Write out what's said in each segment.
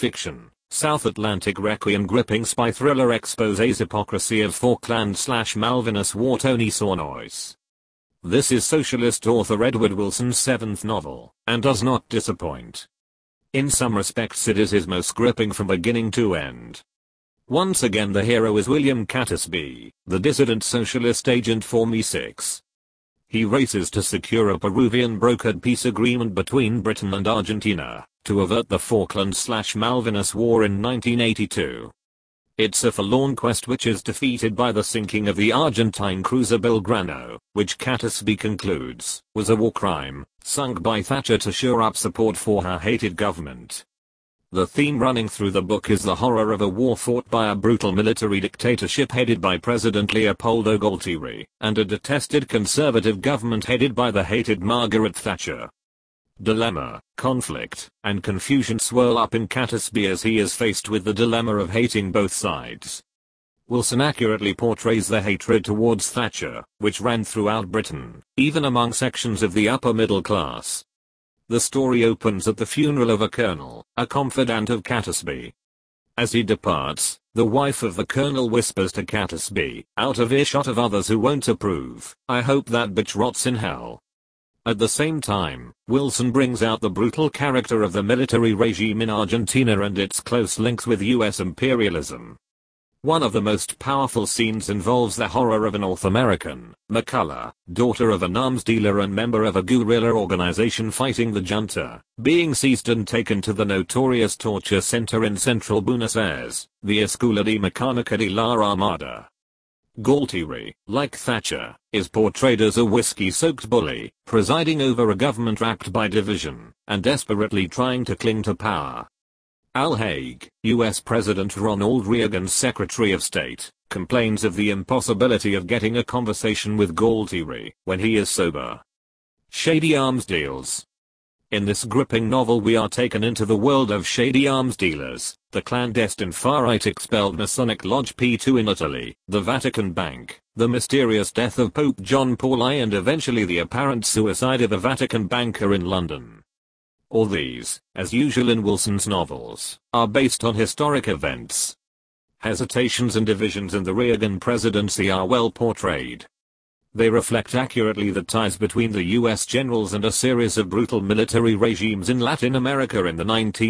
fiction, South Atlantic Requiem gripping spy thriller exposes hypocrisy of Falkland/Malvinas War. Tony Sornois. This is socialist author Edward Wilson's seventh novel, and does not disappoint. In some respects it is his most gripping from beginning to end. Once again the hero is William Catesby, the dissident socialist agent for MI6. He races to secure a Peruvian brokered peace agreement between Britain and Argentina, to avert the Falkland/Malvinas War in 1982. It's a forlorn quest which is defeated by the sinking of the Argentine cruiser Belgrano, which Catesby concludes was a war crime, sunk by Thatcher to shore up support for her hated government. The theme running through the book is the horror of a war fought by a brutal military dictatorship headed by President Leopoldo Galtieri, and a detested conservative government headed by the hated Margaret Thatcher. Dilemma, conflict, and confusion swirl up in Catesby as he is faced with the dilemma of hating both sides. Wilson accurately portrays the hatred towards Thatcher, which ran throughout Britain, even among sections of the upper middle class. The story opens at the funeral of a colonel, a confidant of Catesby. As he departs, the wife of the colonel whispers to Catesby, out of earshot of others who won't approve, "I hope that bitch rots in hell." At the same time, Wilson brings out the brutal character of the military regime in Argentina and its close links with US imperialism. One of the most powerful scenes involves the horror of a North American, McCullough, daughter of an arms dealer and member of a guerrilla organization fighting the junta, being seized and taken to the notorious torture center in central Buenos Aires, the Escuela de Mecánica de la Armada. Galtieri, like Thatcher, is portrayed as a whiskey-soaked bully, presiding over a government racked by division, and desperately trying to cling to power. Al Haig, US President Ronald Reagan's Secretary of State, complains of the impossibility of getting a conversation with Galtieri when he is sober. Shady arms deals. In this gripping novel we are taken into the world of shady arms dealers, the clandestine far-right expelled Masonic Lodge P2 in Italy, the Vatican Bank, the mysterious death of Pope John Paul I, and eventually the apparent suicide of a Vatican banker in London. All these, as usual in Wilson's novels, are based on historic events. Hesitations and divisions in the Reagan presidency are well portrayed. They reflect accurately the ties between the US generals and a series of brutal military regimes in Latin America in the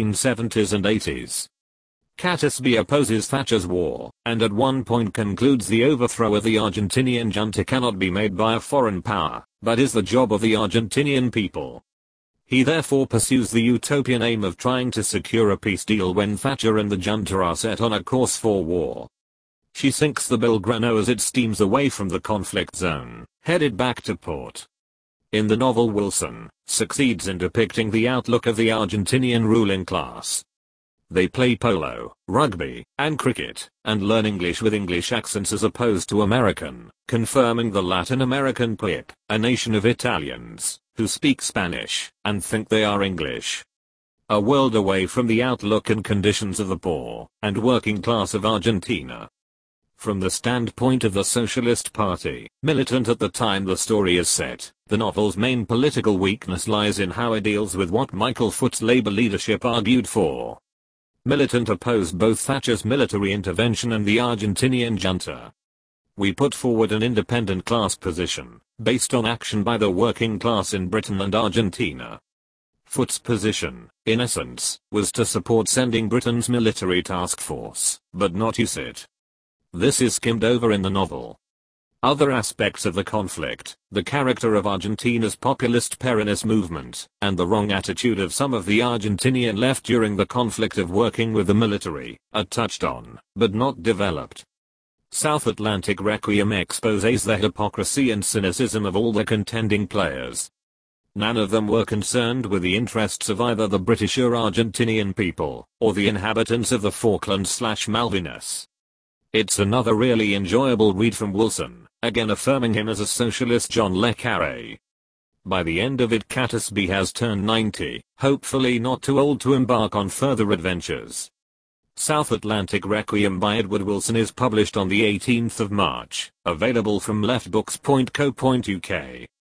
1970s and 80s. Catesby opposes Thatcher's war, and at one point concludes the overthrow of the Argentinian junta cannot be made by a foreign power, but is the job of the Argentinian people. He therefore pursues the utopian aim of trying to secure a peace deal when Thatcher and the junta are set on a course for war. She sinks the Belgrano as it steams away from the conflict zone, headed back to port. In the novel Wilson succeeds in depicting the outlook of the Argentinian ruling class. They play polo, rugby, and cricket, and learn English with English accents as opposed to American, confirming the Latin American PIP, a nation of Italians, who speak Spanish, and think they are English. A world away from the outlook and conditions of the poor, and working class of Argentina. From the standpoint of the Socialist Party, militant at the time the story is set, the novel's main political weakness lies in how it deals with what Michael Foot's Labour leadership argued for. Militant opposed both Thatcher's military intervention and the Argentinian junta. We put forward an independent class position, based on action by the working class in Britain and Argentina. Foot's position, in essence, was to support sending Britain's military task force, but not use it. This is skimmed over in the novel. Other aspects of the conflict, the character of Argentina's populist Peronist movement, and the wrong attitude of some of the Argentinian left during the conflict of working with the military, are touched on, but not developed. South Atlantic Requiem exposes the hypocrisy and cynicism of all the contending players. None of them were concerned with the interests of either the British or Argentinian people, or the inhabitants of the Falklands/Malvinas. It's another really enjoyable read from Wilson, again affirming him as a socialist John le Carré. By the end of it Catesby has turned 90, hopefully not too old to embark on further adventures. South Atlantic Requiem by Edward Wilson is published on the 18th of March, available from leftbooks.co.uk.